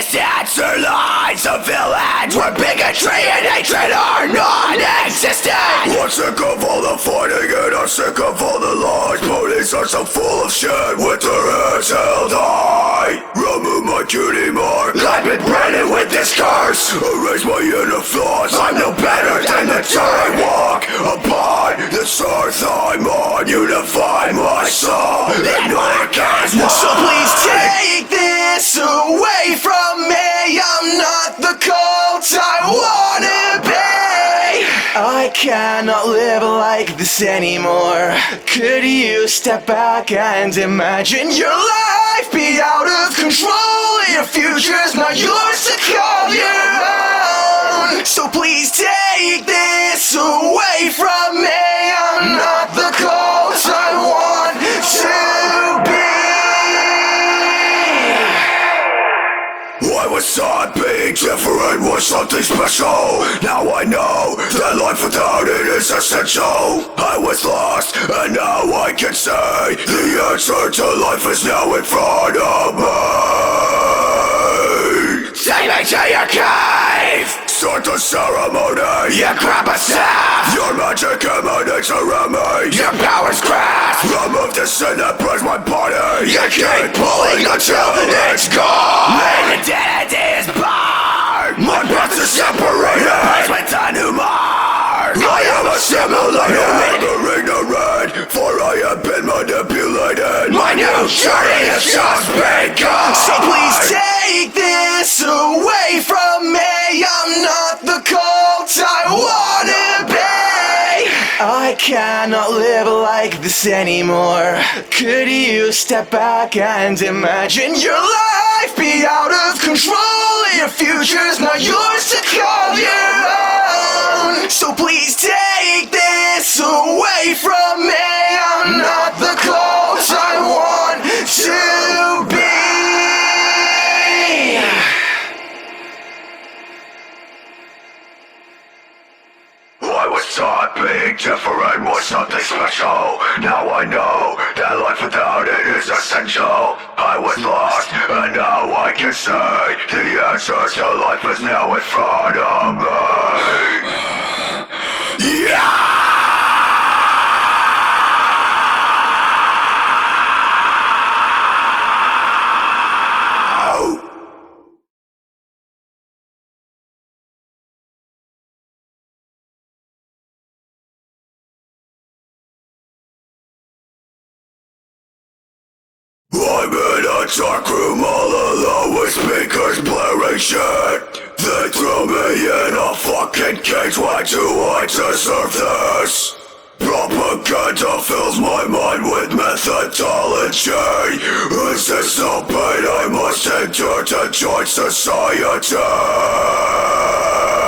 distance or lines of villains where bigotry and hatred are non-existent. I'm sick of all the fighting and I'm sick of all the lies. Police are so full of shit with their heads held high. Remove my cutie mark, I've been branded with this curse. erase my inner flaws. I'm no better than the I time. walk upon this earth I'm on. Unify my soul And work as one. So please take this away from me. I'm not the cult I wanna be. I cannot live like this anymore. Could you step back and imagine your life be out of control? Your future's not yours to call your own. So please take this away from me. I'm not the cult I want to be. I was taught being different was something special. Now I know that life without it is essential. I was lost and now I can say the answer to life is now in front of me. Take me to your cave. Start the ceremony. You grab a staff. Your magic emanates around me. Your power's grasp. Remove the sin that burns my body. You keep pulling until it's gone. My identity is barred. My breath is separated. Replaced with a new mark. I am assimilated. Never ignorant, for I have been manipulated. My new journey has just begun. So please take this away from me. I'm not the cult I wanna be. I cannot live like this anymore. Could you step back and imagine your life be out of control? Your future's not yours to call your own. So please take this away from me. I'm not the cult I want to be. I was taught being different was something special. Now I know that life without it is essential. I was lost and now I can say the answer to life is now in front of me. Yeah! I'm in a dark room all alone with speakers blaring shit. They threw me in a fucking cage, why do I deserve this? Propaganda fills my mind with methodology. Is this the pain I must endure to join society?